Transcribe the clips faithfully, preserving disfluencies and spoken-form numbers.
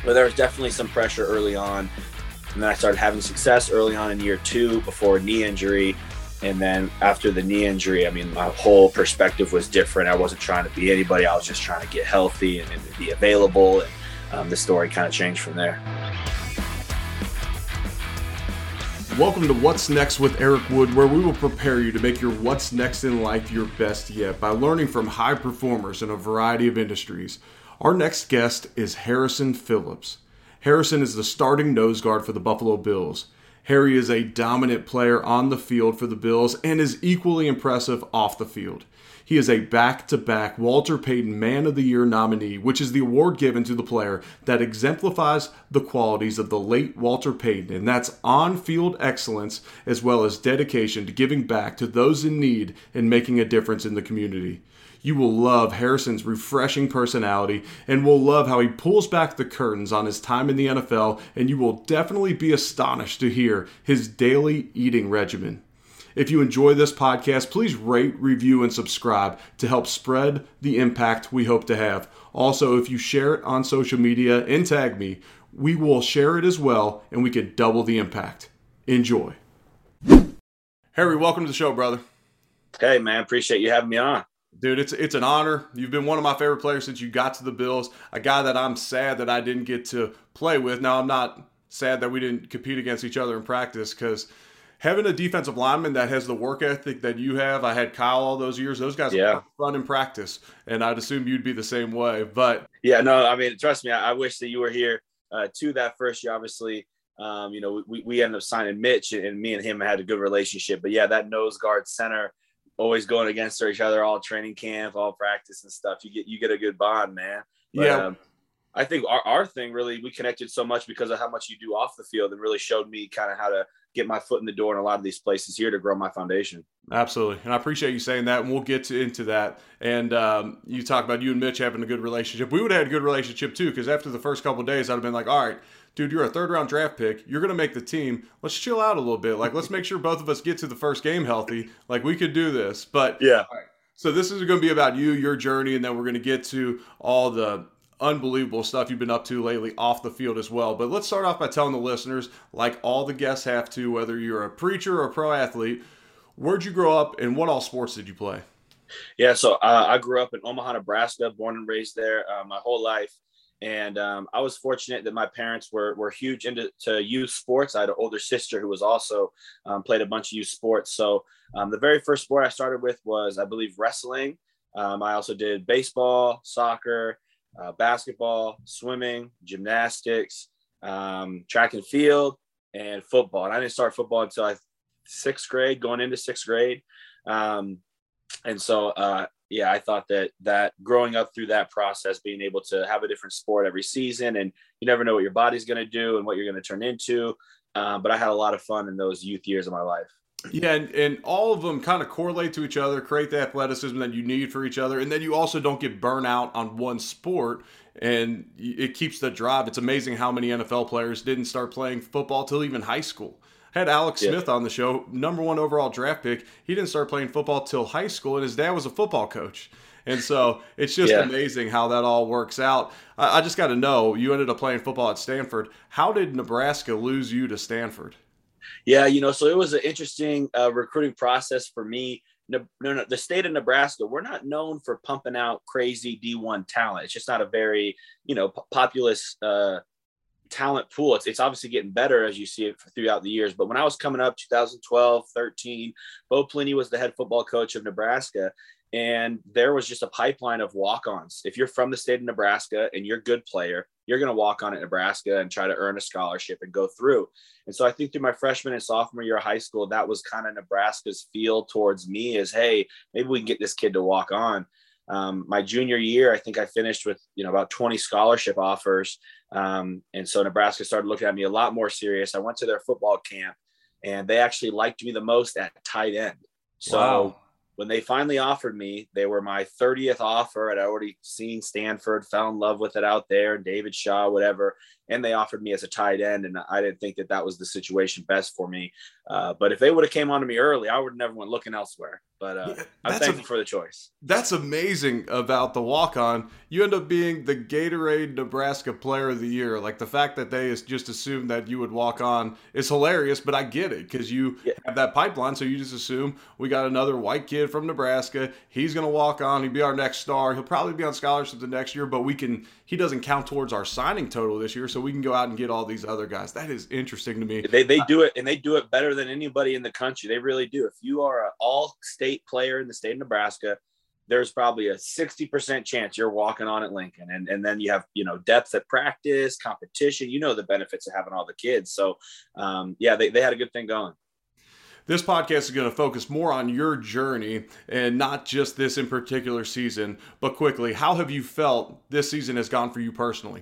but there was definitely some pressure early on. And then I started having success early on in year two before a knee injury. And then after the knee injury, I mean, my whole perspective was different. I wasn't trying to be anybody. I was just trying to get healthy and, and be available. And um, the story kind of changed from there. Welcome to What's Next with Eric Wood, where we will prepare you to make your what's next in life your best yet by learning from high performers in a variety of industries. Our next guest is Harrison Phillips. Harrison is the starting nose guard for the Buffalo Bills. Harry is a dominant player on the field for the Bills and is equally impressive off the field. He is a back-to-back Walter Payton Man of the Year nominee, which is the award given to the player that exemplifies the qualities of the late Walter Payton, and that's on-field excellence as well as dedication to giving back to those in need and making a difference in the community. You will love Harrison's refreshing personality and will love how he pulls back the curtains on his time in the N F L, and you will definitely be astonished to hear his daily eating regimen. If you enjoy this podcast, please rate, review, and subscribe to help spread the impact we hope to have. Also, if you share it on social media and tag me, we will share it as well, and we can double the impact. Enjoy. Harry, welcome to the show, brother. Hey, man, appreciate you having me on. Dude, it's it's an honor. You've been one of my favorite players since you got to the Bills. A guy that I'm sad that I didn't get to play with. Now, I'm not sad that we didn't compete against each other in practice, because having a defensive lineman that has the work ethic that you have, I had Kyle all those years. Those guys yeah. run in practice, and I'd assume you'd be the same way. But yeah, no, I mean, trust me, I, I wish that you were here uh, too that first year. Obviously, um, you know, we we ended up signing Mitch, and me and him had a good relationship. But yeah, that nose guard center, always going against each other, all training camp, all practice and stuff. You get you get a good bond, man. But, yeah. Um, I think our, our thing really, we connected so much because of how much you do off the field, and really showed me kind of how to get my foot in the door in a lot of these places here to grow my foundation. Absolutely. And I appreciate you saying that, and we'll get to, into that. And um, you talk about you and Mitch having a good relationship. We would have had a good relationship too, because after the first couple of days, I'd have been like, all right, dude, you're a third round draft pick. You're going to make the team. Let's chill out a little bit. Like, let's make sure both of us get to the first game healthy. Like, we could do this. But yeah. All right. So this is going to be about you, your journey, and then we're going to get to all the unbelievable stuff you've been up to lately off the field as well. But let's start off by telling the listeners, like all the guests have to, whether you're a preacher or a pro athlete, where'd you grow up and what all sports did you play? Yeah, so uh, I grew up in Omaha, Nebraska, born and raised there uh, my whole life. And um, I was fortunate that my parents were were huge into to youth sports. I had an older sister who was also um, played a bunch of youth sports. So um, the very first sport I started with was, I believe, wrestling. Um, I also did baseball, soccer, uh, basketball, swimming, gymnastics, um, track and field, and football. And I didn't start football until I sixth grade, going into sixth grade. Um, and so, uh, yeah, I thought that that growing up through that process, being able to have a different sport every season, and you never know what your body's going to do and what you're going to turn into. Um, but I had a lot of fun in those youth years of my life. Yeah, and, and all of them kind of correlate to each other, create the athleticism that you need for each other, and then you also don't get burnt out on one sport, and it keeps the drive. It's amazing how many N F L players didn't start playing football till even high school. I had Alex yeah. Smith on the show, number one overall draft pick. He didn't start playing football till high school, and his dad was a football coach. And so it's just yeah. amazing how that all works out. I, I just got to know, you ended up playing football at Stanford. How did Nebraska lose you to Stanford? Yeah, you know, so it was an interesting uh, recruiting process for me. No, no, no, the state of Nebraska, we're not known for pumping out crazy D one talent. It's just not a very, you know, p- populous uh, talent pool. It's, it's obviously getting better as you see it throughout the years. But when I was coming up, twenty twelve, thirteen, Bo Pelini was the head football coach of Nebraska. And there was just a pipeline of walk-ons. If you're from the state of Nebraska and you're a good player, you're going to walk on at Nebraska and try to earn a scholarship and go through. And so I think through my freshman and sophomore year of high school, that was kind of Nebraska's feel towards me is, hey, maybe we can get this kid to walk on. Um, my junior year, I think I finished with, you know, about twenty scholarship offers. Um, and so Nebraska started looking at me a lot more serious. I went to their football camp, and they actually liked me the most at tight end. So wow. When they finally offered me, they were my thirtieth offer. I'd already seen Stanford, fell in love with it out there, David Shaw, whatever. and they offered me as a tight end, and I didn't think that that was the situation best for me. Uh, but if they would have came on to me early, I would have never went looking elsewhere. But uh, yeah, I'm thankful a, for the choice. That's amazing about the walk-on. You end up being the Gatorade Nebraska Player of the Year. Like, the fact that they just assumed that you would walk on is hilarious, but I get it because you yeah. have that pipeline, so you just assume we got another white kid from Nebraska. He's going to walk on. He'll be our next star. He'll probably be on scholarship the next year, but we can. He doesn't count towards our signing total this year, so we can go out and get all these other guys. That is interesting to me. They they do it, and they do it better than anybody in the country. They really do. If you are an all-state player in the state of Nebraska, there's probably a sixty percent chance you're walking on at Lincoln. And, and then you have, you know, depth at practice, competition, you know, the benefits of having all the kids. So, um, yeah, they, they had a good thing going. This podcast is going to focus more on your journey and not just this in particular season, but quickly, how have you felt this season has gone for you personally?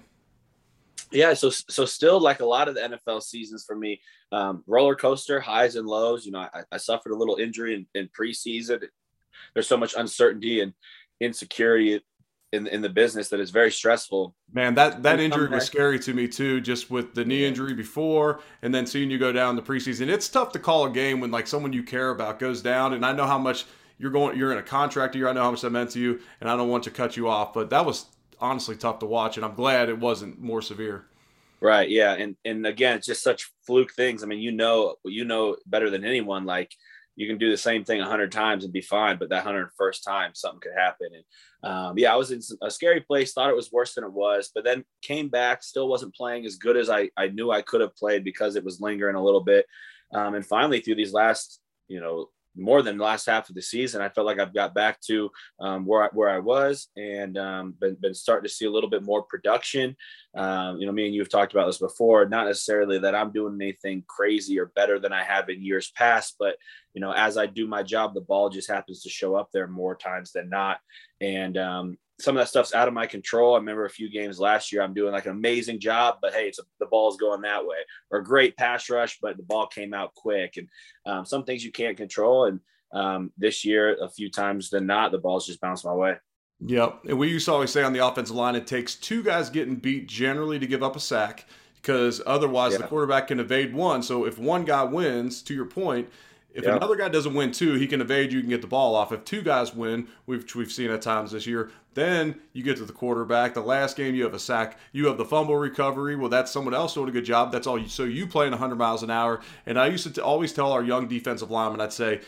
Yeah, so so still like a lot of the N F L seasons for me, um, roller coaster, highs and lows. You know, I, I suffered a little injury in, in preseason. There's so much uncertainty and insecurity in in the business that is very stressful. Man, that that injury was scary to me too, just with the knee injury before and then seeing you go down the preseason. It's tough to call a game when like someone you care about goes down, and I know how much you're going you're in a contract year. I know how much that meant to you, and I don't want to cut you off, but that was honestly tough to watch, and I'm glad it wasn't more severe. Right. Yeah. And, and again, it's just such fluke things. I mean, you know, you know better than anyone, like you can do the same thing a hundred times and be fine, but that hundred first time something could happen. And um, yeah, I was in a scary place, thought it was worse than it was, but then came back, still wasn't playing as good as I, I knew I could have played because it was lingering a little bit. Um, and finally through these last, you know, more than the last half of the season, I felt like I've got back to um, where I, where I was, and um, been, been starting to see a little bit more production. Um, you know, me and you have talked about this before, not necessarily that I'm doing anything crazy or better than I have in years past, but, you know, as I do my job, the ball just happens to show up there more times than not. And um, some of that stuff's out of my control. I remember a few games last year, I'm doing like an amazing job, but hey, it's a, the ball's going that way, or a great pass rush, but the ball came out quick. And um, some things you can't control. And um, this year, a few times than not, the ball's just bounced my way. Yep. And we used to always say on the offensive line, it takes two guys getting beat generally to give up a sack, because otherwise yeah. the quarterback can evade one. So if one guy wins, to your point, if yep. another guy doesn't win two, he can evade, you can get the ball off. If two guys win, which we've seen at times this year, then you get to the quarterback. The last game, you have a sack. You have the fumble recovery. Well, that's someone else doing a good job. That's all. You, so you playing one hundred miles an hour. And I used to t- always tell our young defensive linemen, I'd say,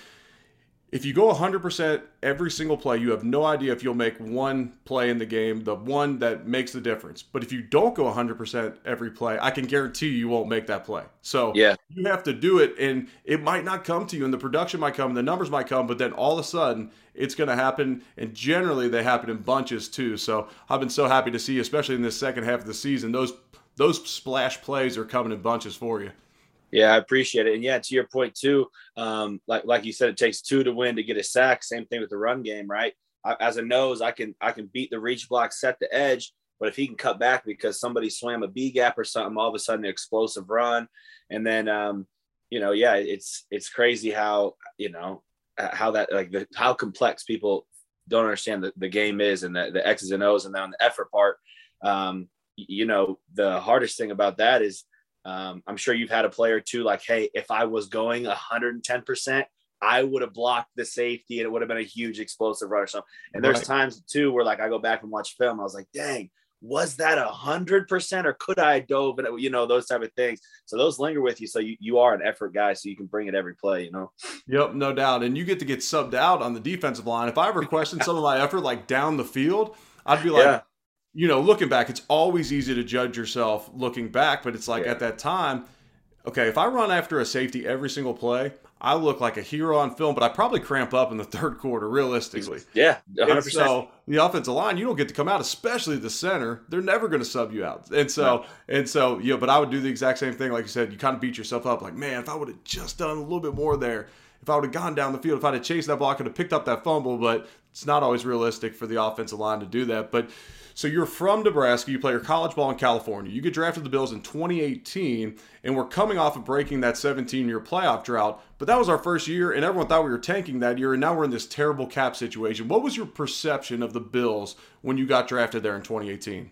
if you go one hundred percent every single play, you have no idea if you'll make one play in the game, the one that makes the difference. But if you don't go one hundred percent every play, I can guarantee you, you won't make that play. So yeah. you have to do it, and it might not come to you, and the production might come, and the numbers might come, but then all of a sudden it's going to happen, and generally they happen in bunches too. So I've been so happy to see, especially in this second half of the season, those those splash plays are coming in bunches for you. Yeah, I appreciate it. And yeah, to your point too, um, like like you said, it takes two to win to get a sack. Same thing with the run game, right? I, as a nose, I can I can beat the reach block, set the edge, but if he can cut back because somebody swam a B gap or something, all of a sudden an explosive run. And then, um, you know, yeah, it's it's crazy how, you know, how that like the, how complex people don't understand the, the game is, and the, the X's and O's, and then on the effort part, um, you know, the hardest thing about that is, Um, I'm sure you've had a player too, like, hey, if I was going one hundred ten percent, I would have blocked the safety and it would have been a huge explosive run or something. And there's right. times too where like I go back and watch film, I was like, dang, was that a hundred percent or could I dove and you know, those type of things. So those linger with you. So you, you are an effort guy, so you can bring it every play, you know? Yep, no doubt. And you get to get subbed out on the defensive line. If I ever questioned some of my effort, like down the field, I'd be like, yeah. you know, looking back, it's always easy to judge yourself looking back, but it's like yeah. at that time, okay, if I run after a safety every single play, I look like a hero on film, but I probably cramp up in the third quarter, realistically. Yeah, one hundred percent. And so the offensive line, you don't get to come out, especially the center. They're never going to sub you out. And so, no. and so, yeah, but I would do the exact same thing. Like you said, you kind of beat yourself up like, man, if I would have just done a little bit more there, if I would have gone down the field, if I'd have chased that ball, I could have picked up that fumble, but it's not always realistic for the offensive line to do that. But so you're from Nebraska, you play your college ball in California. You get drafted to the Bills in twenty eighteen, and we're coming off of breaking that seventeen-year playoff drought. But that was our first year, and everyone thought we were tanking that year, and now we're in this terrible cap situation. What was your perception of the Bills when you got drafted there in twenty eighteen?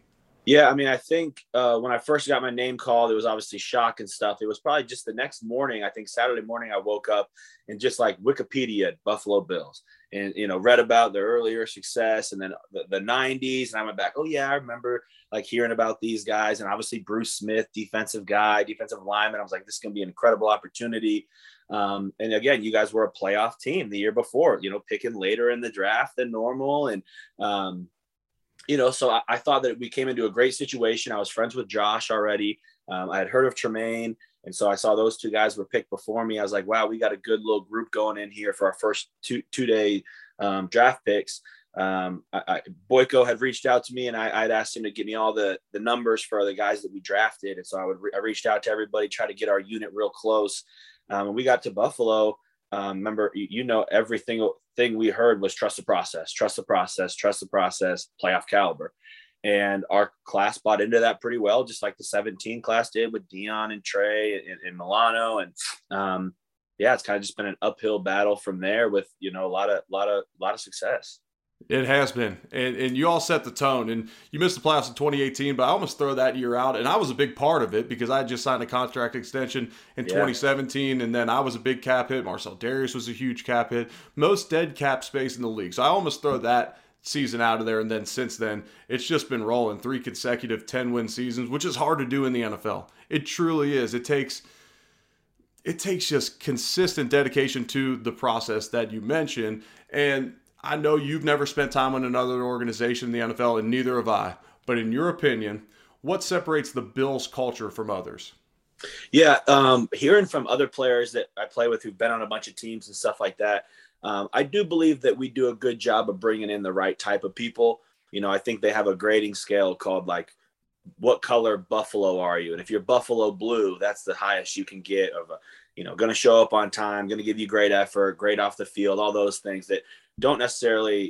Yeah, I mean, I think uh, when I first got my name called, it was obviously shock and stuff. It was probably just the next morning. I think Saturday morning, I woke up and just like Wikipedia Buffalo Bills, and you know, read about their earlier success, and then the, the nineties. And I went back, oh yeah, I remember like hearing about these guys, and obviously Bruce Smith, defensive guy, defensive lineman. I was like, this is going to be an incredible opportunity. Um, and again, you guys were a playoff team the year before, you know, picking later in the draft than normal, and um, you know, so I, I thought that we came into a great situation. I was friends with Josh already. Um, I had heard of Tremaine. And so I saw those two guys were picked before me. I was like, wow, we got a good little group going in here for our first two, two day um, draft picks. Um, I, I, Boyko had reached out to me, and I, I'd asked him to give me all the, the numbers for the guys that we drafted. And so I would, re- I reached out to everybody, try to get our unit real close. Um, and we got to Buffalo. Um, remember, you, you know, everything thing we heard was trust the process, trust the process, trust the process, playoff caliber. And our class bought into that pretty well, just like the seventeen class did with Dion and Trey and, and Milano. And um, yeah, it's kind of just been an uphill battle from there with, you know, a lot of, lot of, lot of success. It has been. And and you all set the tone. And you missed the playoffs in twenty eighteen, but I almost throw that year out. And I was a big part of it because I had just signed a contract extension in yeah. twenty seventeen. And then I was a big cap hit. Marcel Darius was a huge cap hit. Most dead cap space in the league. So I almost throw that season out of there. And then since then, it's just been rolling. Three consecutive ten-win seasons, which is hard to do in the N F L. It truly is. It takes... It takes just consistent dedication to the process that you mentioned. And I know you've never spent time on another organization in the N F L, and neither have I. But in your opinion, what separates the Bills culture from others? Yeah, um, hearing from other players that I play with who've been on a bunch of teams and stuff like that, um, I do believe that we do a good job of bringing in the right type of people. You know, I think they have a grading scale called like, what color Buffalo are you? And if you're Buffalo blue, that's the highest you can get of a, you know, going to show up on time, going to give you great effort, great off the field, all those things that don't necessarily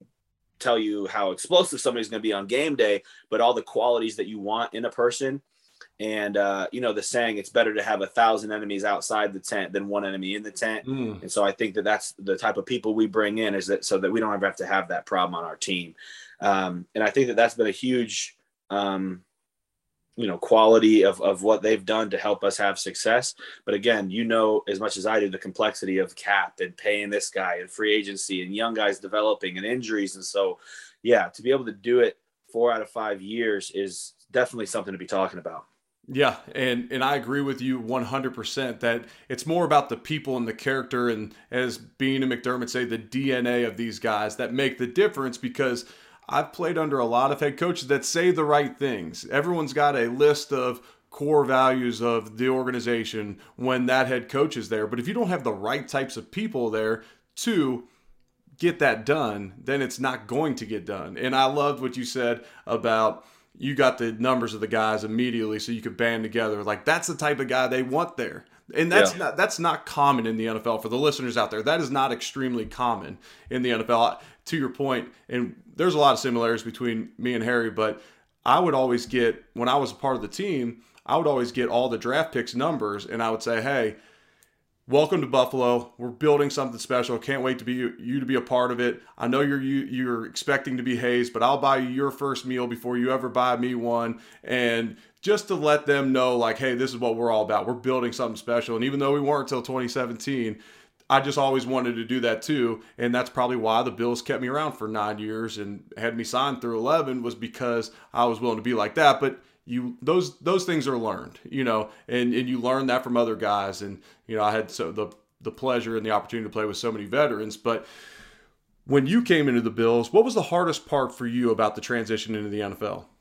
tell you how explosive somebody's going to be on game day, but all the qualities that you want in a person. And, uh, you know, the saying, it's better to have a thousand enemies outside the tent than one enemy in the tent. Mm. And so I think that that's the type of people we bring in, is that so that we don't ever have to have that problem on our team. Um, and I think that that's been a huge, um, you know, quality of, of what they've done to help us have success. But again, you know, as much as I do, the complexity of cap and paying this guy and free agency and young guys developing and injuries. And so, yeah, to be able to do it four out of five years is definitely something to be talking about. Yeah, and, and I agree with you one hundred percent that it's more about the people and the character, and as Beane and McDermott say, the D N A of these guys that make the difference, because I've played under a lot of head coaches that say the right things. Everyone's got a list of core values of the organization when that head coach is there. But if you don't have the right types of people there to get that done, then it's not going to get done. And I loved what you said about you got the numbers of the guys immediately so you could band together. Like, that's the type of guy they want there. And that's yeah. not that's not common in the N F L. For the listeners out there, that is not extremely common in the N F L. To your point, and there's a lot of similarities between me and Harry, but I would always get, when I was a part of the team, I would always get all the draft picks numbers, and I would say, hey, welcome to Buffalo. We're building something special. Can't wait to be you to be a part of it. I know you're you, you're expecting to be Hayes, but I'll buy you your first meal before you ever buy me one. And just to let them know, like, hey, this is what we're all about. We're building something special. And even though we weren't until twenty seventeen, I just always wanted to do that too. And that's probably why the Bills kept me around for nine years and had me signed through eleven, was because I was willing to be like that. But you those those things are learned, you know, and, and you learn that from other guys. And, you know, I had so the the pleasure and the opportunity to play with so many veterans. But when you came into the Bills, what was the hardest part for you about the transition into the N F L?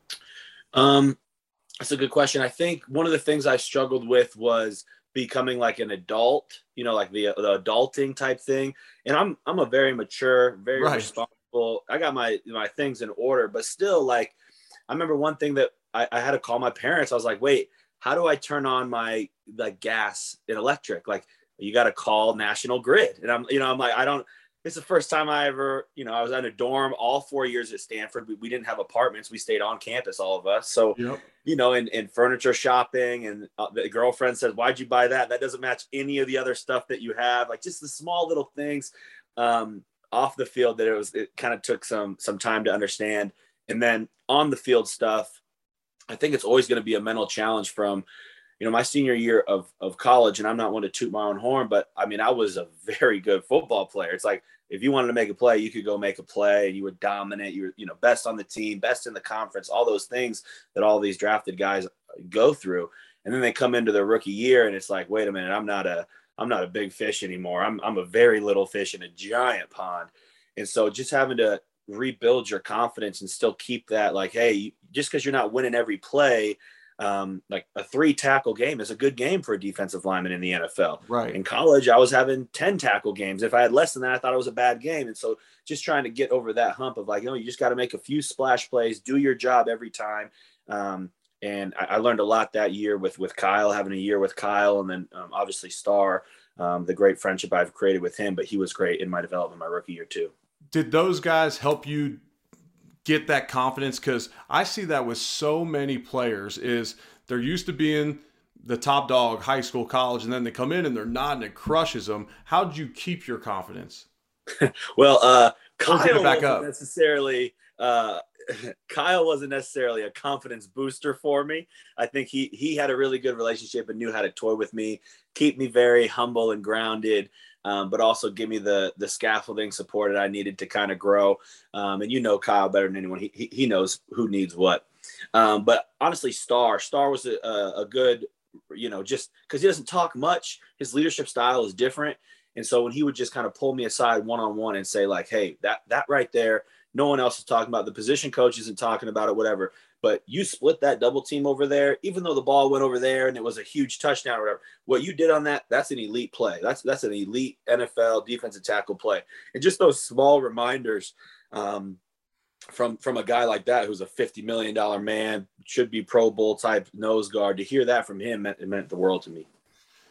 Um, that's a good question. I think one of the things I struggled with was becoming like an adult, you know, like the, the adulting type thing. And I'm, I'm a very mature, very right. responsible. I got my, my things in order, but still, like, I remember one thing that I, I had to call my parents. I was like, wait, how do I turn on my like gas and electric? Like, you got to call National Grid. And I'm, you know, I'm like, I don't, it's the first time I ever, you know, I was in a dorm all four years at Stanford. We, we didn't have apartments. We stayed on campus, all of us. So, yep. you know, in, in furniture shopping, and uh, the girlfriend says, why'd you buy that? That doesn't match any of the other stuff that you have. Like, just the small little things um, off the field that it was, it kind of took some, some time to understand. And then on the field stuff, I think it's always going to be a mental challenge from, you know, my senior year of, of college, and I'm not one to toot my own horn, but I mean, I was a very good football player. It's like, if you wanted to make a play, you could go make a play and you were dominant. You were, you know, best on the team, best in the conference, all those things that all these drafted guys go through. And then they come into their rookie year and it's like, wait a minute, I'm not a, I'm not a big fish anymore. I'm, I'm a very little fish in a giant pond. And so just having to rebuild your confidence and still keep that, like, hey, just because you're not winning every play, um, like a three tackle game is a good game for a defensive lineman in the N F L. Right. In college, I was having ten tackle games. If I had less than that, I thought it was a bad game. And so just trying to get over that hump of like, you know, you just got to make a few splash plays, do your job every time. Um, and I, I learned a lot that year with, with Kyle, having a year with Kyle, and then um, obviously Star, um, the great friendship I've created with him, but he was great in my development my rookie year too. Did those guys help you get that confidence? Because I see that with so many players is they're used to being the top dog, high school, college, and then they come in and they're not, and it crushes them. How did you keep your confidence? well, uh, Kyle get it back wasn't up. necessarily uh, Kyle wasn't necessarily a confidence booster for me. I think he he had a really good relationship and knew how to toy with me, keep me very humble and grounded. Um, but also give me the the scaffolding support that I needed to kind of grow. Um, and you know Kyle better than anyone. He he, he knows who needs what. Um, but honestly, Star Star was a, a good, you know, just because he doesn't talk much, his leadership style is different. And so when he would just kind of pull me aside one-on-one and say like, hey, that that right there, no one else is talking about. The position coach isn't talking about it, whatever. But you split that double team over there, even though the ball went over there and it was a huge touchdown or whatever. What you did on that, that's an elite play. That's that's an elite N F L defensive tackle play. And just those small reminders um, from from a guy like that who's a fifty million dollars man, should be Pro Bowl type nose guard, to hear that from him, meant, it meant the world to me.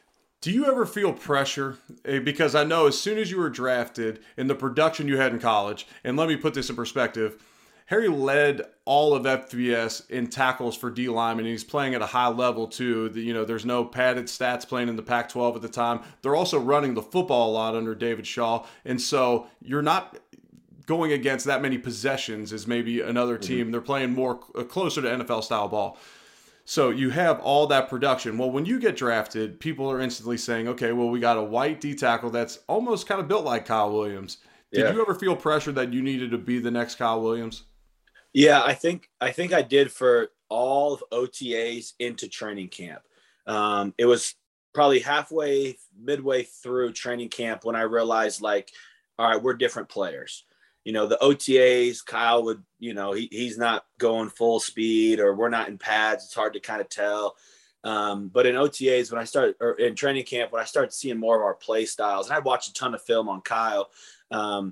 Do you ever feel pressure? Because I know as soon as you were drafted and the production you had in college, and let me put this in perspective, Harry led all of F B S in tackles for D linemen, and he's playing at a high level too. The, you know, there's no padded stats playing in the Pac twelve at the time. They're also running the football a lot under David Shaw, and so you're not going against that many possessions as maybe another team. Mm-hmm. They're playing more uh, closer to N F L style ball. So you have all that production. Well, when you get drafted, people are instantly saying, okay, well, we got a white D tackle that's almost kind of built like Kyle Williams. Did yeah. you ever feel pressure that you needed to be the next Kyle Williams? Yeah, I think I think I did for all of O T As into training camp. Um, it was probably halfway, midway through training camp when I realized, like, all right, we're different players. You know, the O T As, Kyle would, you know, he he's not going full speed, or we're not in pads. It's hard to kind of tell. Um, but in O T As, when I started, or in training camp, when I started seeing more of our play styles, and I'd watched a ton of film on Kyle, um,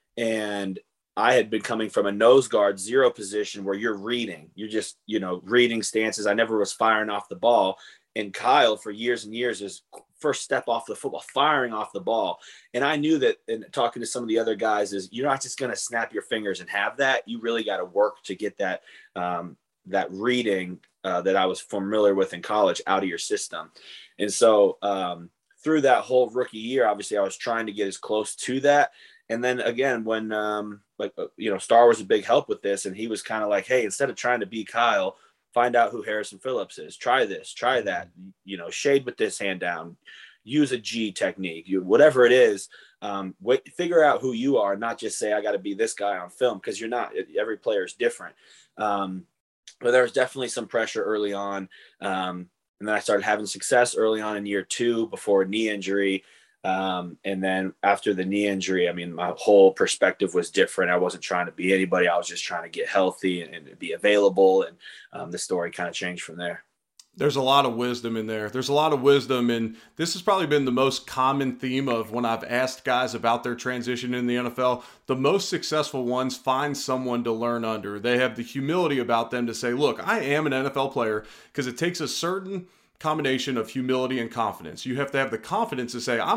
and I had been coming from a nose guard zero position where you're reading, you're just, you know, reading stances. I never was firing off the ball. And Kyle for years and years is first step off the football, firing off the ball. And I knew that, and talking to some of the other guys, is you're not just going to snap your fingers and have that. You really got to work to get that, um, that reading uh, that I was familiar with in college out of your system. And so um, through that whole rookie year, obviously I was trying to get as close to that. And then again, when, um, like, you know, Star was a big help with this, and he was kind of like, hey, instead of trying to be Kyle, find out who Harrison Phillips is. Try this, try that, you know, shade with this hand down, use a G technique, you, whatever it is. Um, wait, figure out who you are, not just say, I got to be this guy on film, because you're not. Every player is different. Um, but there was definitely some pressure early on. Um, and then I started having success early on in year two before a knee injury. Um, and then after the knee injury, I mean, my whole perspective was different. I wasn't trying to be anybody. I was just trying to get healthy and, and be available. And um, the story kind of changed from there. There's a lot of wisdom in there. There's a lot of wisdom. And this has probably been the most common theme of when I've asked guys about their transition in the N F L. The most successful ones find someone to learn under. They have the humility about them to say, look, I am an N F L player, because it takes a certain combination of humility and confidence. You have to have the confidence to say, I'm a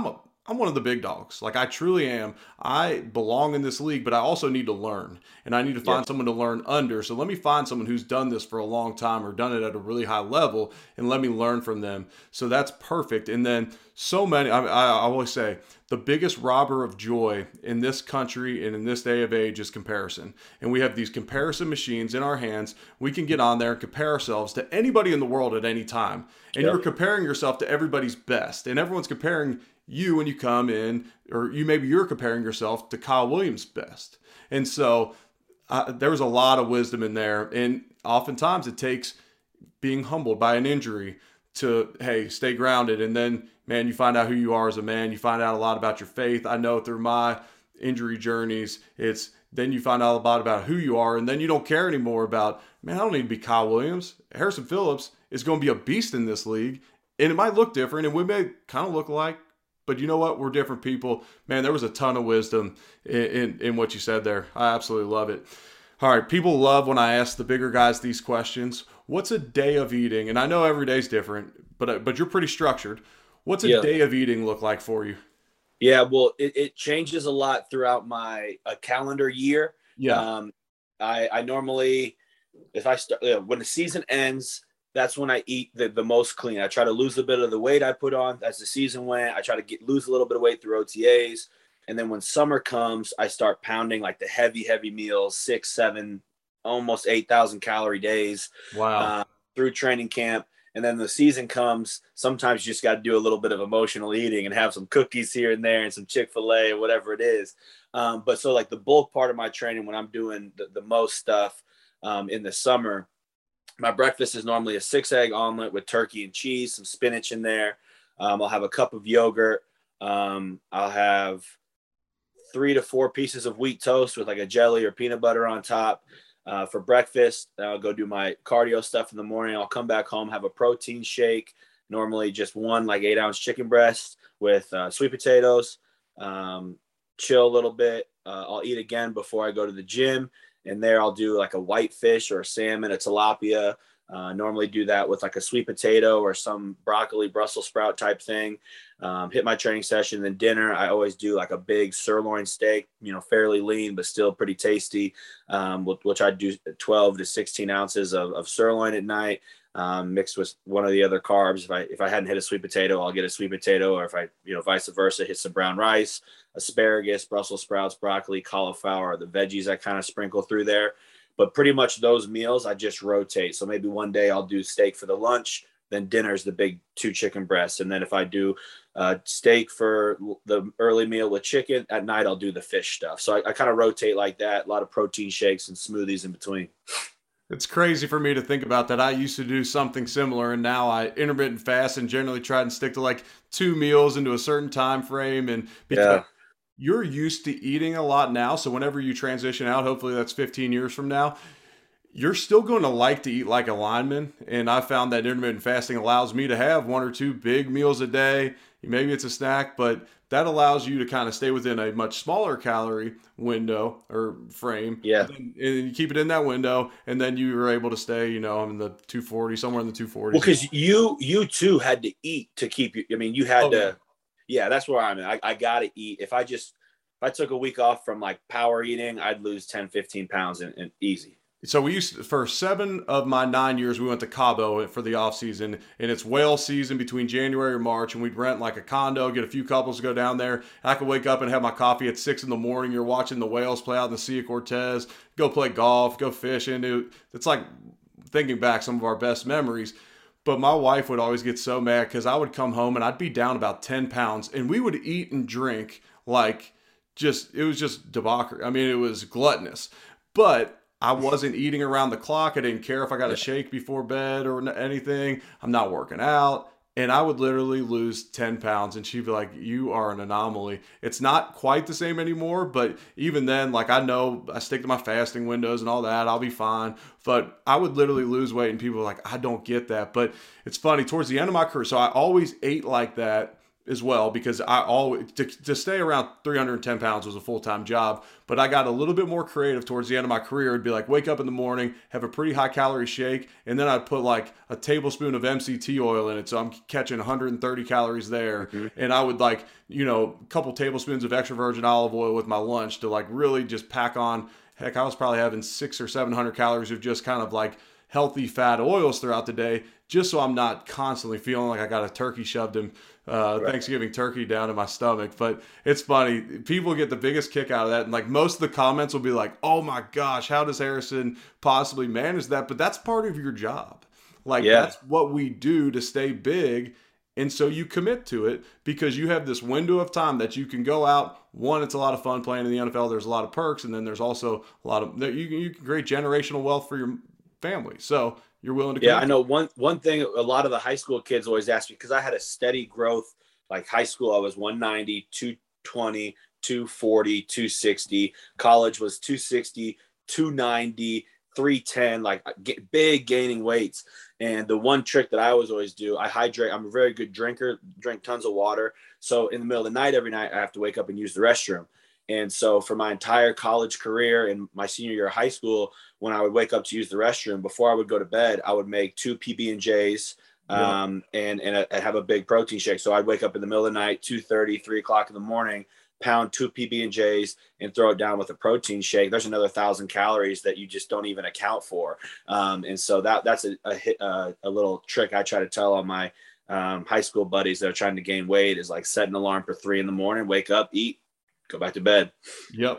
I'm one of the big dogs. Like I truly am. I belong in this league, but I also need to learn. And I need to Yeah. find someone to learn under. So let me find someone who's done this for a long time or done it at a really high level and let me learn from them. So that's perfect. And then so many, I, I always say, the biggest robber of joy in this country and in this day of age is comparison. And we have these comparison machines in our hands. We can get on there and compare ourselves to anybody in the world at any time. And Yep. you're comparing yourself to everybody's best. And everyone's comparing you when you come in, or you maybe you're comparing yourself to Kyle Williams' best. And so uh, there was a lot of wisdom in there. And oftentimes it takes being humbled by an injury to, hey, stay grounded. And then, man, you find out who you are as a man. You find out a lot about your faith. I know through my injury journeys, it's then you find out a lot about who you are. And then you don't care anymore about, man, I don't need to be Kyle Williams. Harrison Phillips is going to be a beast in this league. And it might look different, and we may kind of look alike, but you know what? We're different people. Man, there was a ton of wisdom in, in, in what you said there. I absolutely love it. All right, people love when I ask the bigger guys these questions. What's a day of eating? And I know every day's different, but but you're pretty structured. What's a Yeah. day of eating look like for you? Yeah, well, it, it changes a lot throughout my uh, calendar year. Yeah. Um, I, I normally, if I start, uh, when the season ends, that's when I eat the, the most clean. I try to lose a bit of the weight I put on as the season went. I try to get lose a little bit of weight through O T As. And then when summer comes, I start pounding like the heavy, heavy meals, six, seven, almost eight thousand calorie days Wow. uh, through training camp. And then the season comes, sometimes you just got to do a little bit of emotional eating and have some cookies here and there and some Chick-fil-A or whatever it is. Um, but so like the bulk part of my training when I'm doing the, the most stuff um, in the summer, my breakfast is normally a six egg omelet with turkey and cheese, some spinach in there. Um, I'll have a cup of yogurt. Um, I'll have three to four pieces of wheat toast with like a jelly or peanut butter on top. Uh, for breakfast, I'll go do my cardio stuff in the morning. I'll come back home, have a protein shake, normally just one like eight ounce chicken breast with uh, sweet potatoes, um, chill a little bit. Uh, I'll eat again before I go to the gym. And there I'll do like a white fish or a salmon, a tilapia. Uh, normally do that with like a sweet potato or some broccoli, Brussels sprout type thing. Um, hit my training session. Then dinner, I always do like a big sirloin steak, you know, fairly lean, but still pretty tasty, um, which I do twelve to sixteen ounces of, of sirloin at night, um, mixed with one of the other carbs. If I, if I hadn't hit a sweet potato, I'll get a sweet potato, or if I, you know, vice versa, hit some brown rice, asparagus, Brussels sprouts, broccoli, cauliflower, the veggies I kind of sprinkle through there. But pretty much those meals, I just rotate. So maybe one day I'll do steak for the lunch, then dinner's the big two chicken breasts. And then if I do uh, steak for the early meal with chicken, at night I'll do the fish stuff. So I, I kind of rotate like that, a lot of protein shakes and smoothies in between. It's crazy for me to think about that. I used to do something similar, and now I intermittent fast and generally try and stick to like two meals into a certain time frame. And because Yeah. you're used to eating a lot now, so whenever you transition out, hopefully that's fifteen years from now, you're still going to like to eat like a lineman. And I found that intermittent fasting allows me to have one or two big meals a day. Maybe it's a snack, but that allows you to kind of stay within a much smaller calorie window or frame. Yeah. And, and you keep it in that window, and then you were able to stay, you know, in the two forty, somewhere in the two forties. Well, because you you too had to eat to keep you. I mean, you had Oh, to. yeah. Yeah, that's where I'm at. I, I got to eat. If I just if I took a week off from like power eating, I'd lose ten, fifteen pounds and, and easy. So we used to, for seven of my nine years, we went to Cabo for the off season, and it's whale season between January and March, and we'd rent like a condo, get a few couples to go down there. I could wake up and have my coffee at six in the morning. You're watching the whales play out in the Sea of Cortez, go play golf, go fishing. It, it's like thinking back some of our best memories. But my wife would always get so mad because I would come home and I'd be down about ten pounds, and we would eat and drink like just, it was just debauchery. I mean, it was gluttonous. But I wasn't eating around the clock. I didn't care if I got a shake before bed or anything. I'm not working out. And I would literally lose ten pounds. And she'd be like, you are an anomaly. It's not quite the same anymore. But even then, like I know I stick to my fasting windows and all that. I'll be fine. But I would literally lose weight. And people are like, I don't get that. But it's funny. Towards the end of my career, so I always ate like that as well, because I always to, to stay around three hundred ten pounds was a full-time job, but I got a little bit more creative towards the end of my career. It'd be like wake up in the morning, have a pretty high calorie shake, and then I'd put like a tablespoon of M C T oil in it, so I'm catching one hundred thirty calories there. Mm-hmm. And I would like, you know, a couple tablespoons of extra virgin olive oil with my lunch to like really just pack on. Heck, I was probably having six or seven hundred calories of just kind of like healthy fat oils throughout the day, just so I'm not constantly feeling like I got a turkey shoved in uh, right. Thanksgiving turkey down in my stomach. But it's funny. People get the biggest kick out of that. And like most of the comments will be like, oh my gosh, how does Harrison possibly manage that? But that's part of your job. Like yeah. that's what we do to stay big. And so you commit to it because you have this window of time that you can go out. One, it's a lot of fun playing in the N F L. There's a lot of perks. And then there's also a lot of, you can, you can create generational wealth for your family. So you're willing to yeah I know one one thing a lot of the high school kids always ask me, because I had a steady growth. Like high school I was one ninety, two twenty, two forty, two sixty. College was two sixty, two ninety, three ten, like get big gaining weights. And the one trick that I always always do, I hydrate. I'm a very good drinker, drink tons of water. So in the middle of the night every night I have to wake up and use the restroom. And so for my entire college career and my senior year of high school, when I would wake up to use the restroom, before I would go to bed, I would make two P B and J's um, yeah. and, and a, have a big protein shake. So I'd wake up in the middle of the night, two thirty, three o'clock in the morning, pound two P B and J's and throw it down with a protein shake. There's another thousand calories that you just don't even account for. Um, and so that that's a, a, hit, uh, a little trick I try to tell all my um, high school buddies that are trying to gain weight, is like set an alarm for three in the morning, wake up, eat, go back to bed. Yep.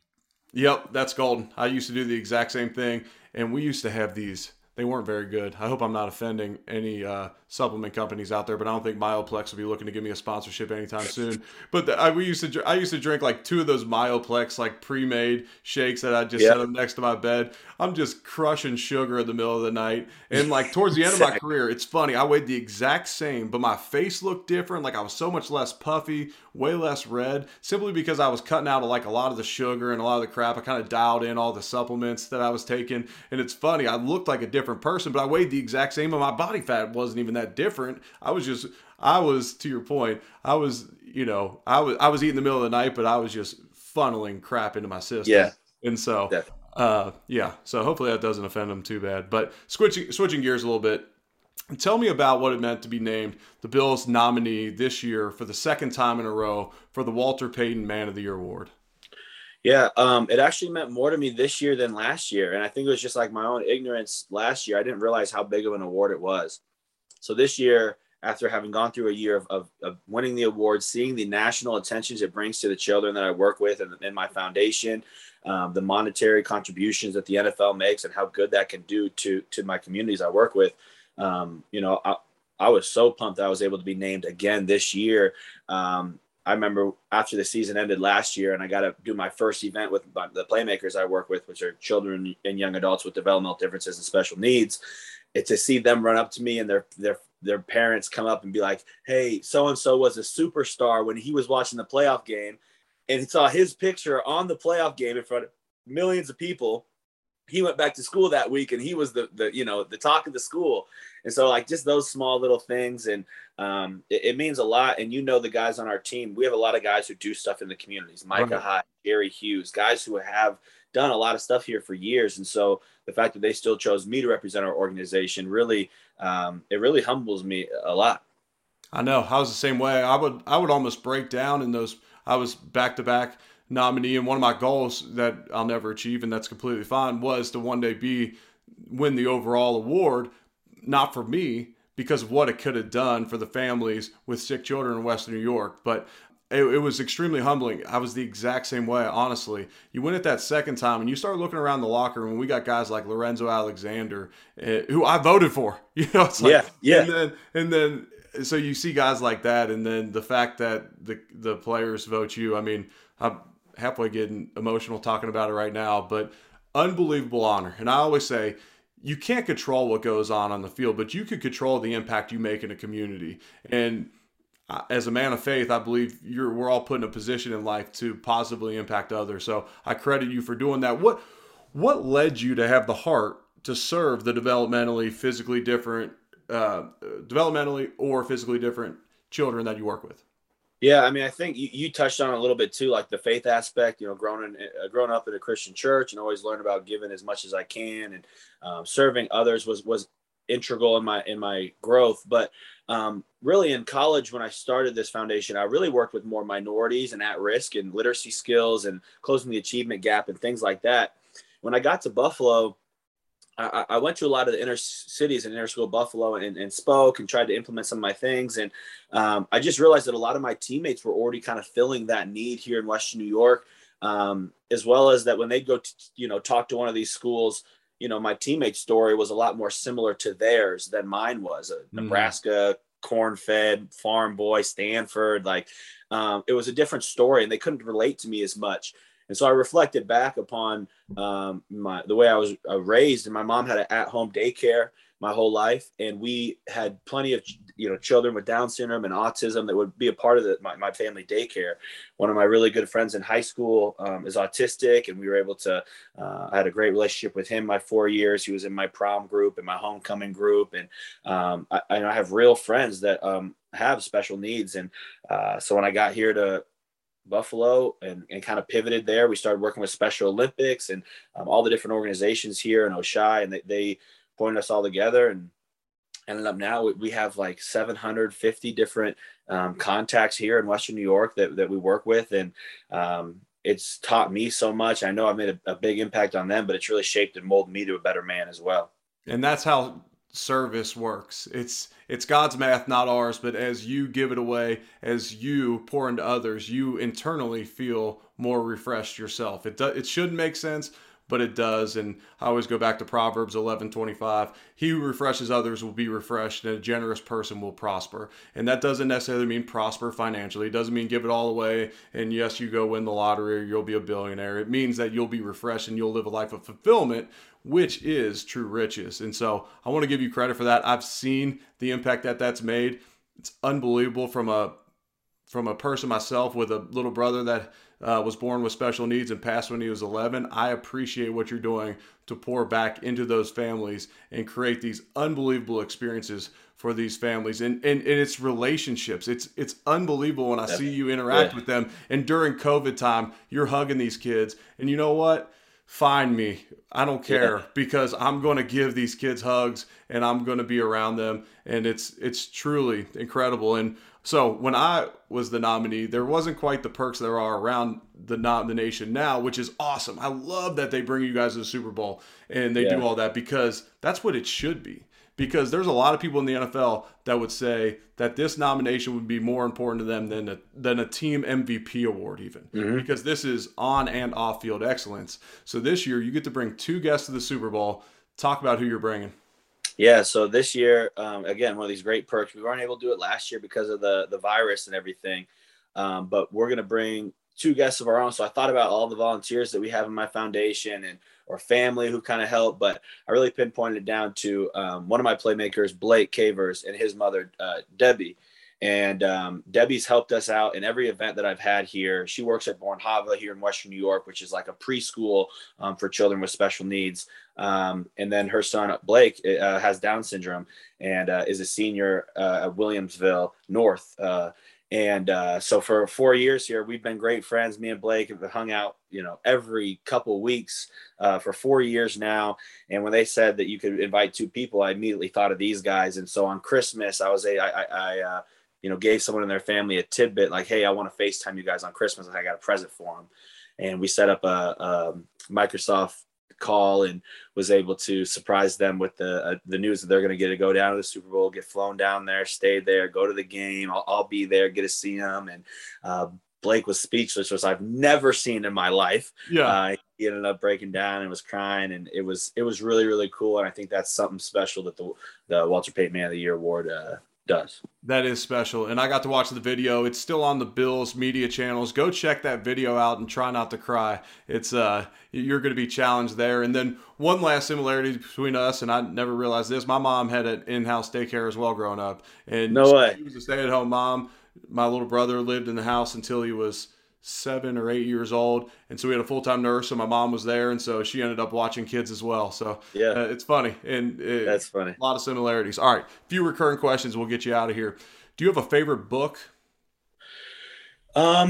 Yep. That's golden. I used to do the exact same thing. And we used to have these, they weren't very good. I hope I'm not offending any uh, supplement companies out there, but I don't think Myoplex will be looking to give me a sponsorship anytime soon. But the, I, we used to, I used to drink like two of those Myoplex, like pre-made shakes that I just yep. set up next to my bed. I'm just crushing sugar in the middle of the night. And like towards the end of my career, it's funny. I weighed the exact same, but my face looked different. Like I was so much less puffy, way less red, simply because I was cutting out like a lot of the sugar and a lot of the crap. I kind of dialed in all the supplements that I was taking. And it's funny. I looked like a different person, but I weighed the exact same, and my body fat wasn't even that different. I was just, I was, to your point, I was, you know, I was, I was eating in the middle of the night, but I was just funneling crap into my system. Yeah. And so, Definitely. uh, yeah, so hopefully that doesn't offend them too bad. But switching, switching gears a little bit, tell me about what it meant to be named the Bills nominee this year for the second time in a row for the Walter Payton Man of the Year Award. Yeah, um, it actually meant more to me this year than last year. And I think it was just like my own ignorance last year. I didn't realize how big of an award it was. So this year, after having gone through a year of, of, of winning the award, seeing the national attentions it brings to the children that I work with and in my foundation, um, the monetary contributions that the N F L makes and how good that can do to, to my communities I work with, um, you know, I, I was so pumped that I was able to be named again this year. Um, I remember after the season ended last year and I got to do my first event with the playmakers I work with, which are children and young adults with developmental differences and special needs. It's to see them run up to me and their, their, their parents come up and be like, hey, so-and-so was a superstar when he was watching the playoff game and he saw his picture on the playoff game in front of millions of people. He went back to school that week and he was the, the, you know, the talk of the school. And so like just those small little things. And um, it, it means a lot. And, you know, the guys on our team, we have a lot of guys who do stuff in the communities, Micah right. Hyde, Gary Hughes, guys who have done a lot of stuff here for years. And so the fact that they still chose me to represent our organization really, um, it really humbles me a lot. I know. I was the same way. I would, I would almost break down in those, I was back to back nominee, and one of my goals that I'll never achieve, and that's completely fine, was to one day be win the overall award, not for me because of what it could have done for the families with sick children in Western New York, but it, it was extremely humbling. I was the exact same way, honestly. You win it that second time, and you start looking around the locker room, and we got guys like Lorenzo Alexander, uh, who I voted for. You know, it's like, yeah, yeah, and then and then so you see guys like that, and then the fact that the the players vote you. I mean, I'm halfway getting emotional talking about it right now, but unbelievable honor. And I always say, you can't control what goes on on the field, but you can control the impact you make in a community. And as a man of faith, I believe you're, we're all put in a position in life to positively impact others. So I credit you for doing that. What, what led you to have the heart to serve the developmentally, physically different, uh, developmentally or physically different children that you work with? Yeah, I mean, I think you, you touched on it a little bit too, like the faith aspect. You know, growing in, uh, growing up in a Christian church, and always learn about giving as much as I can, and um, serving others was was integral in my in my growth. But um, really, in college, when I started this foundation, I really worked with more minorities and at risk and literacy skills and closing the achievement gap and things like that. When I got to Buffalo, I, I went to a lot of the inner cities and inner school Buffalo and, and spoke and tried to implement some of my things. And um, I just realized that a lot of my teammates were already kind of filling that need here in Western New York, um, as well as that when they'd go to, you know, talk to one of these schools, you know, my teammate's story was a lot more similar to theirs than mine was. A Mm-hmm. Nebraska, corn-fed, farm boy, Stanford, like um, it was a different story and they couldn't relate to me as much. And so I reflected back upon um, my the way I was uh, raised, and my mom had an at-home daycare my whole life, and we had plenty of you know children with Down syndrome and autism that would be a part of the, my, my family daycare. One of my really good friends in high school um, is autistic, and we were able to. Uh, I had a great relationship with him my four years. He was in my prom group and my homecoming group, and um, I, I have real friends that um, have special needs. And uh, so when I got here to Buffalo and, and kind of pivoted there. We started working with Special Olympics and um, all the different organizations here in Oshai, and they, they pointed us all together and ended up now we have like seven hundred fifty different um, contacts here in Western New York that, that we work with. And um, it's taught me so much. I know I've made a, a big impact on them, but it's really shaped and molded me to a better man as well. And that's how service works. It's it's God's math, not ours, but as you give it away, as you pour into others, you internally feel more refreshed yourself. It do, it shouldn't make sense, but it does. And I always go back to Proverbs eleven twenty-five. He who refreshes others will be refreshed, and a generous person will prosper. And that doesn't necessarily mean prosper financially. It doesn't mean give it all away and yes, you go win the lottery or you'll be a billionaire. It means that you'll be refreshed and you'll live a life of fulfillment, which is true riches. And so I want to give you credit for that. I've seen the impact that that's made. It's unbelievable from a from a person myself with a little brother that uh, was born with special needs and passed when he was eleven. I appreciate what you're doing to pour back into those families and create these unbelievable experiences for these families and, and, and it's relationships. It's it's unbelievable when I see you interact yeah. with them. And during COVID time, you're hugging these kids. And you know what? Find me. I don't care yeah. because I'm going to give these kids hugs and I'm going to be around them. And it's it's truly incredible. And so when I was the nominee, there wasn't quite the perks there are around the nomination now, which is awesome. I love that they bring you guys to the Super Bowl and they yeah. do all that because that's what it should be. Because there's a lot of people in the N F L that would say that this nomination would be more important to them than a, than a team M V P award even. Mm-hmm. Because this is on and off field excellence. So this year you get to bring two guests to the Super Bowl. Talk about who you're bringing. Yeah, so this year, um, again, one of these great perks. We weren't able to do it last year because of the the virus and everything, um, but we're going to bring two guests of our own. So I thought about all the volunteers that we have in my foundation and or family who kind of help, but I really pinpointed it down to um, one of my playmakers, Blake Cavers, and his mother, uh, Debbie. And um, Debbie's helped us out in every event that I've had here. She works at Born Hava here in Western New York, which is like a preschool um, for children with special needs. Um, and then her son, Blake, uh, has Down syndrome and uh, is a senior uh, at Williamsville North. Uh, and uh, so for four years here, we've been great friends. Me and Blake have hung out, you know, every couple weeks uh, for four years now. And when they said that you could invite two people, I immediately thought of these guys. And so on Christmas, I was a, I, I, I uh, you know, gave someone in their family a tidbit like, hey, I want to FaceTime you guys on Christmas. I got a present for them. And we set up a, a Microsoft call and was able to surprise them with the uh, the news that they're going to get to go down to the Super Bowl, get flown down there, stay there, go to the game. I'll, I'll be there, get to see them. And uh, Blake was speechless, which I've never seen in my life. Yeah. Uh, he ended up breaking down and was crying, and it was it was really, really cool. And I think that's something special that the the Walter Payton Man of the Year award uh, does. That is special. And I got to watch the video. It's still on the Bills media channels. Go check that video out and try not to cry. It's uh you're going to be challenged there. And then one last similarity between us, and I never realized this, my mom had an in-house daycare as well growing up. And no way. She was a stay-at-home mom. My little brother lived in the house until he was seven or eight years old, and so we had a full-time nurse, so my mom was there, and so she ended up watching kids as well. So yeah, uh, it's funny, and it, that's funny. A lot of similarities. All right, a few recurring questions. We'll get you out of here. Do you have a favorite book? Um,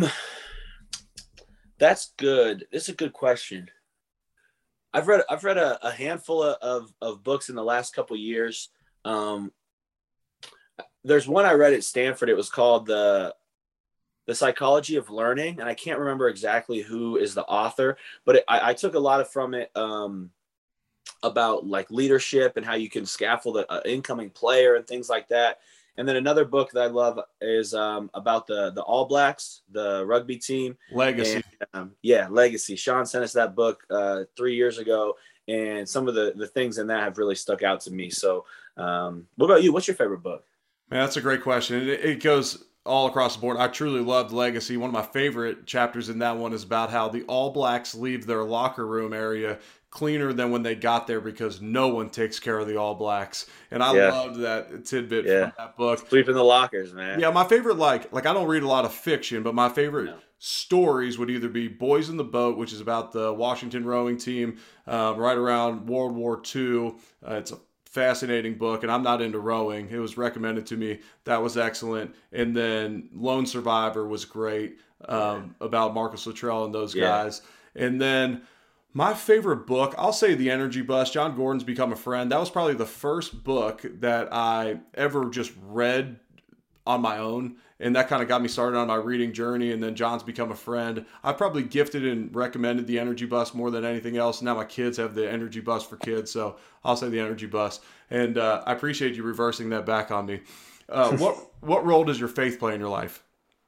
that's good. It's a good question. I've read I've read a, a handful of, of, of books in the last couple of years. Um, there's one I read at Stanford. It was called the the Psychology of Learning, and I can't remember exactly who is the author, but it, I, I took a lot of from it um, about like leadership and how you can scaffold an incoming player and things like that. And then another book that I love is um, about the the All Blacks, the rugby team. Legacy. And um, yeah, Legacy. Sean sent us that book uh, three years ago, and some of the the things in that have really stuck out to me. So, um, what about you? What's your favorite book? Man, that's a great question. It, it goes all across the board. I truly loved Legacy. One of my favorite chapters in that one is about how the All Blacks leave their locker room area cleaner than when they got there because no one takes care of the All Blacks. And I Yeah. loved that tidbit Yeah. from that book. Sleep in the lockers, man. Yeah, my favorite, like, like I don't read a lot of fiction, but my favorite No. stories would either be Boys in the Boat, which is about the Washington rowing team um, right around World War Two. Uh, it's a fascinating book, and I'm not into rowing. It was recommended to me. That was excellent. And then Lone Survivor was great um, about Marcus Luttrell and those Yeah. guys. And then my favorite book, I'll say The Energy Bus. John Gordon's Become a Friend. That was probably the first book that I ever just read on my own. And that kind of got me started on my reading journey. And then John's Become a Friend. I probably gifted and recommended The Energy Bus more than anything else. Now my kids have The Energy Bus for kids. So I'll say The Energy Bus. And uh, I appreciate you reversing that back on me. Uh, what what role does your faith play in your life?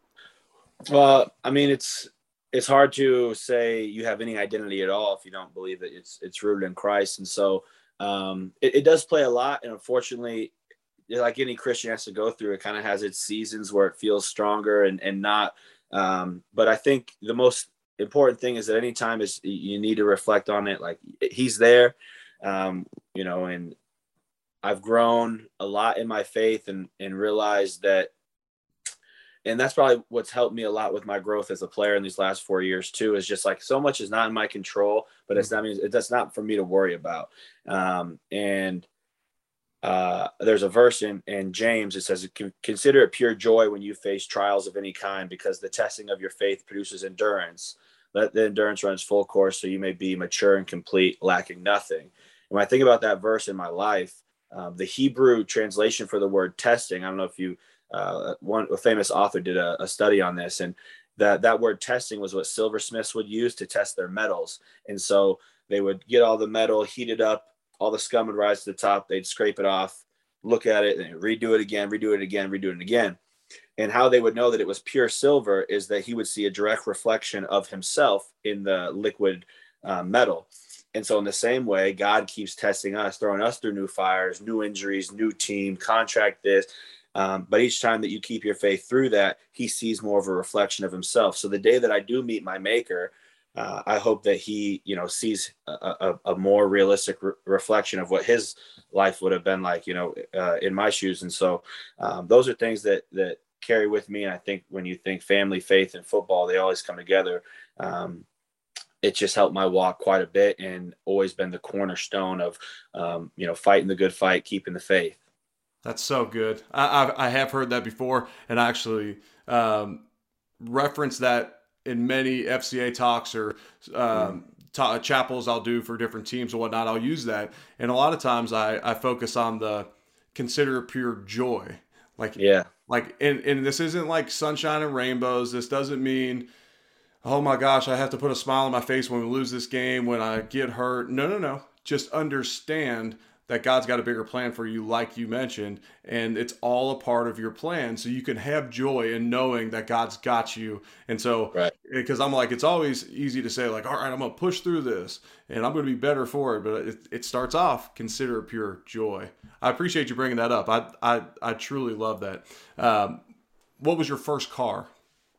Well, I mean, it's it's hard to say you have any identity at all if you don't believe that it's it's rooted in Christ. And so um, it, it does play a lot. And unfortunately, like any Christian has to go through, it kind of has its seasons where it feels stronger and, and not. Um, but I think the most important thing is that anytime is you need to reflect on it. Like he's there, um, you know, and I've grown a lot in my faith and, and realized that, and that's probably what's helped me a lot with my growth as a player in these last four years too, is just like so much is not in my control, but it's not, I mean, it, that's not for me to worry about. Um, and uh, there's a verse in, in James, it says, consider it pure joy when you face trials of any kind, because the testing of your faith produces endurance. Let the endurance run its full course so you may be mature and complete, lacking nothing. And when I think about that verse in my life, um, the Hebrew translation for the word testing, I don't know if you, uh, one a famous author did a, a study on this, and that, that word testing was what silversmiths would use to test their metals. And so they would get all the metal, heat it up, all the scum would rise to the top. They'd scrape it off, look at it, and redo it again, redo it again, redo it again. And how they would know that it was pure silver is that he would see a direct reflection of himself in the liquid uh, metal. And so in the same way, God keeps testing us, throwing us through new fires, new injuries, new team, contract this. Um, but each time that you keep your faith through that, he sees more of a reflection of himself. So the day that I do meet my maker, Uh, I hope that he, you know, sees a, a, a more realistic re- reflection of what his life would have been like, you know, uh, in my shoes. And so um, those are things that that carry with me. And I think when you think family, faith, and football, they always come together. Um, it just helped my walk quite a bit and always been the cornerstone of, um, you know, fighting the good fight, keeping the faith. That's so good. I, I, I have heard that before, and I actually um, reference that in many F C A talks or um, ta- chapels I'll do for different teams and whatnot. I'll use that. And a lot of times I, I focus on the consider it pure joy. Like, Yeah. like, and, and this isn't like sunshine and rainbows. This doesn't mean, oh my gosh, I have to put a smile on my face when we lose this game, when I get hurt. No, no, no. Just understand that God's got a bigger plan for you, like you mentioned, and it's all a part of your plan. So you can have joy in knowing that God's got you. And so, Right. because I'm like, it's always easy to say, like, all right, I'm going to push through this and I'm going to be better for it. But it, it starts off, consider it pure joy. I appreciate you bringing that up. I, I, I truly love that. Um, what was your first car?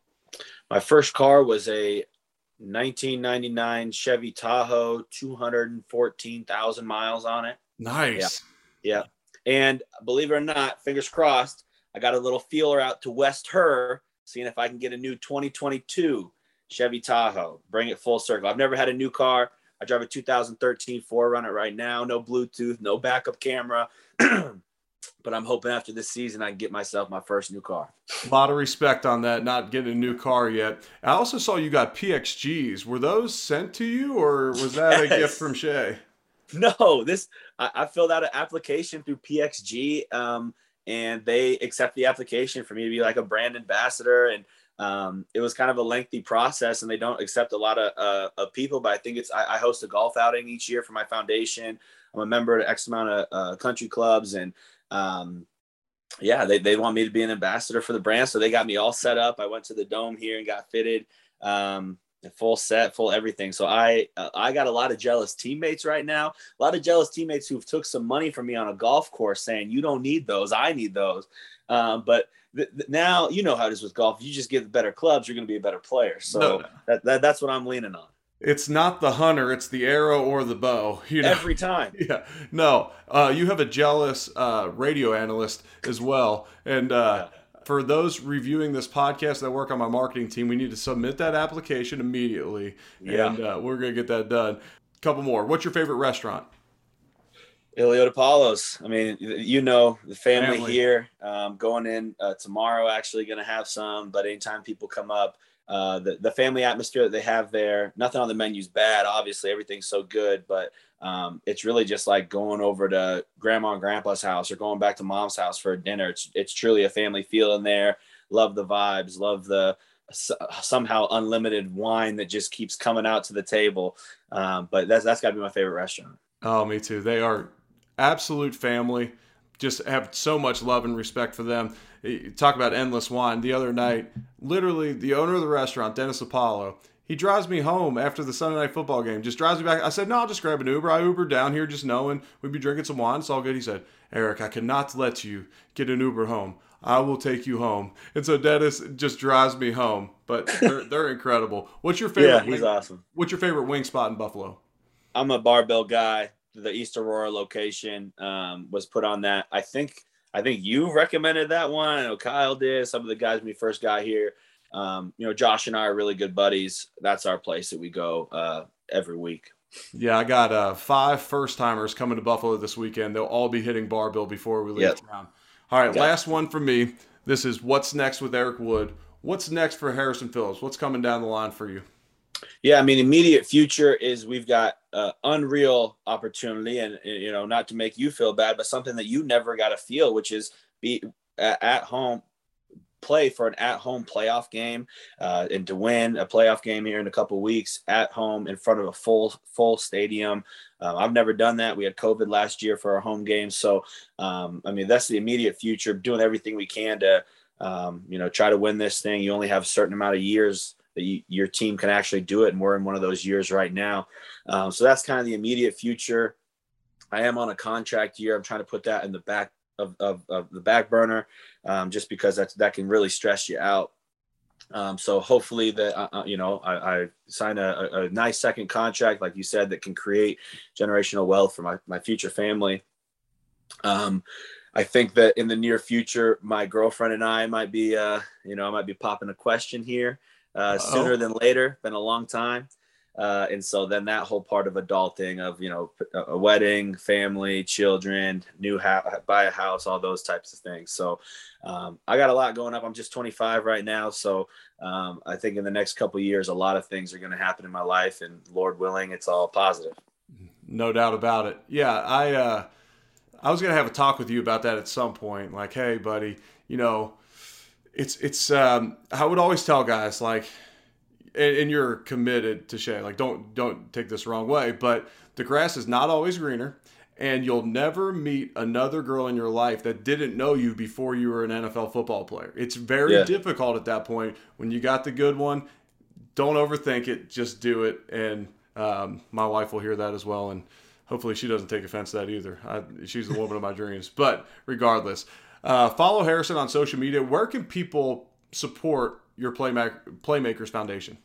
My first car was a nineteen ninety-nine Chevy Tahoe, two hundred fourteen thousand miles on it. Nice. Yeah. Yeah. And believe it or not, fingers crossed, I got a little feeler out to West Her, seeing if I can get a new twenty twenty-two Chevy Tahoe, bring it full circle. I've never had a new car. I drive a two thousand thirteen four Runner right now. No Bluetooth, no backup camera. but I'm hoping after this season I can get myself my first new car. A lot of respect on that, not getting a new car yet. I also saw you got P X Gs. Were those sent to you, or was that yes. a gift from Shay? No, this I, I filled out an application through P X G, um, and they accept the application for me to be like a brand ambassador. And um, it was kind of a lengthy process, and they don't accept a lot of, uh, of people. But I think it's I, I host a golf outing each year for my foundation. I'm a member of X amount of uh, country clubs, and um, yeah, they, they want me to be an ambassador for the brand. So they got me all set up. I went to the Dome here and got fitted, um, full set, full everything. So I, uh, I got a lot of jealous teammates right now, a lot of jealous teammates who've took some money from me on a golf course saying, you don't need those. I need those. Um, but th- th- now, you know how it is with golf. If you just get the better clubs, you're going to be a better player. So no, no. That, that, that's what I'm leaning on. It's not the hunter, it's the arrow or the bow. You know? Every time. Yeah. No, uh, you have a jealous uh, radio analyst as well. And uh, yeah. for those reviewing this podcast that work on my marketing team, we need to submit that application immediately. Yeah. And uh, we're going to get that done. Couple more. What's your favorite restaurant? Ilio DiPaolo's. I mean, you know, the family, family. here um, going in uh, tomorrow, actually going to have some, but anytime people come up, Uh, the, the family atmosphere that they have there, nothing on the menu's bad. Obviously, everything's so good, but um, it's really just like going over to grandma and grandpa's house or going back to mom's house for a dinner. It's, it's truly a family feel in there. Love the vibes, love the somehow unlimited wine that just keeps coming out to the table. Um, but that's, that's gotta be my favorite restaurant. Oh, me too. They are absolute family. Just have so much love and respect for them. You talk about endless wine. The other night, literally the owner of the restaurant, Dennis Apollo, he drives me home after the Sunday night football game, just drives me back. I said, no, I'll just grab an Uber. I Ubered down here just knowing we'd be drinking some wine. It's all good. He said, Eric, I cannot let you get an Uber home. I will take you home. And so Dennis just drives me home. But they're, they're incredible. What's your favorite? Yeah, he's wing, awesome. What's your favorite wing spot in Buffalo? I'm a Barbell guy. The East Aurora location um, was put on that. I think I think you recommended that one. I know Kyle did. Some of the guys when we first got here. Um, you know, Josh and I are really good buddies. That's our place that we go uh, every week. Yeah, I got uh, five first-timers coming to Buffalo this weekend. They'll all be hitting Barbell before we leave yep. town. All right, yep. last one for me. This is What's Next with Eric Wood. What's next for Harrison Phillips? What's coming down the line for you? Yeah, I mean, immediate future is we've got uh, unreal opportunity, and you know, not to make you feel bad, but something that you never got to feel, which is be at home, play for an at-home playoff game, uh, and to win a playoff game here in a couple of weeks at home in front of a full full stadium. Um, I've never done that. We had COVID last year for our home games, so um, I mean, that's the immediate future. Doing everything we can to um, you know try to win this thing. You only have a certain amount of years that you, your team can actually do it. And we're in one of those years right now. Um, so that's kind of the immediate future. I am on a contract year. I'm trying to put that in the back of, of, of the back burner um, just because that's, that can really stress you out. Um, so hopefully that, uh, you know, I, I sign a, a nice second contract, like you said, that can create generational wealth for my, my future family. Um, I think that in the near future, my girlfriend and I might be, uh, you know, I might be popping a question here. Uh, sooner than later, been a long time. Uh, and so then that whole part of adulting of, you know, a wedding, family, children, new house, buy a house, all those types of things. So um, I got a lot going up. I'm just twenty-five right now. So um, I think in the next couple of years, a lot of things are going to happen in my life, and Lord willing, it's all positive. No doubt about it. Yeah. I, uh, I was going to have a talk with you about that at some point. Like, hey buddy, you know, It's, it's, um, I would always tell guys like, and, and you're committed to Shay, like, don't, don't take this the wrong way, but the grass is not always greener, and you'll never meet another girl in your life that didn't know you before you were an N F L football player. It's very yeah. difficult at that point. When you got the good one, don't overthink it, just do it. And, um, my wife will hear that as well. And hopefully she doesn't take offense to that either. I, she's the woman of my dreams, but regardless, Uh, follow Harrison on social media. Where can people support your Playmak- Playmakers Foundation?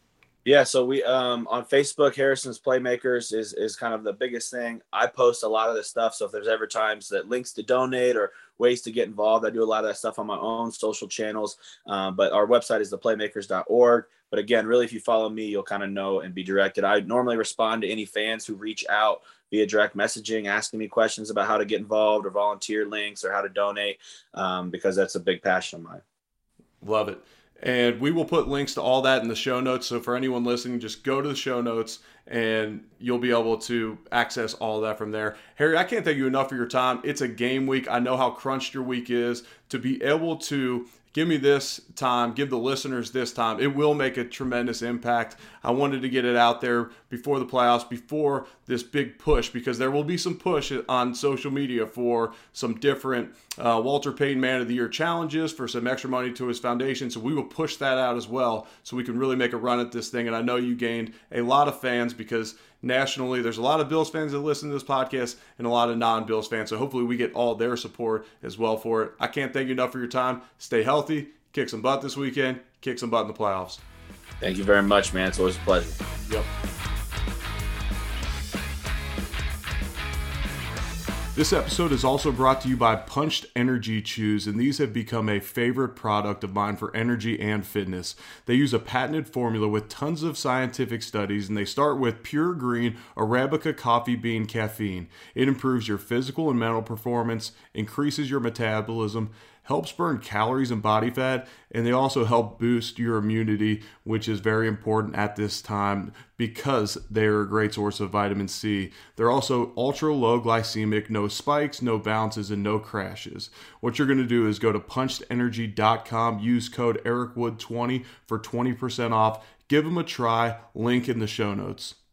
Yeah, so we um on Facebook, Harrison's Playmakers is is kind of the biggest thing. I post a lot of this stuff, so if there's ever times that links to donate or ways to get involved, I do a lot of that stuff on my own social channels. Um, but our website is the playmakers dot org. But again, really, if you follow me, you'll kind of know and be directed. I normally respond to any fans who reach out via direct messaging, asking me questions about how to get involved or volunteer links or how to donate, um, because that's a big passion of mine. Love it. And we will put links to all that in the show notes. So for anyone listening, just go to the show notes and you'll be able to access all of that from there. Harry, I can't thank you enough for your time. It's a game week. I know how crunched your week is. To be able to give me this time, give the listeners this time, it will make a tremendous impact. I wanted to get it out there before the playoffs, before this big push, because there will be some push on social media for some different uh, Walter Payton Man of the Year challenges, for some extra money to his foundation. So we will push that out as well so we can really make a run at this thing. And I know you gained a lot of fans because nationally there's a lot of Bills fans that listen to this podcast and a lot of non-Bills fans. So hopefully we get all their support as well for it. I can't thank you enough for your time. Stay healthy, kick some butt this weekend, kick some butt in the playoffs. Thank you very much, man. It's always a pleasure. Yep. This episode is also brought to you by Punched Energy Chews, and these have become a favorite product of mine for energy and fitness. They use a patented formula with tons of scientific studies, and they start with pure green Arabica coffee bean caffeine. It improves your physical and mental performance, increases your metabolism, helps burn calories and body fat, and they also help boost your immunity, which is very important at this time because they're a great source of vitamin C. They're also ultra low glycemic, no spikes, no bounces, and no crashes. What you're going to do is go to punched energy dot com, use code Eric Wood twenty for twenty percent off. Give them a try, link in the show notes.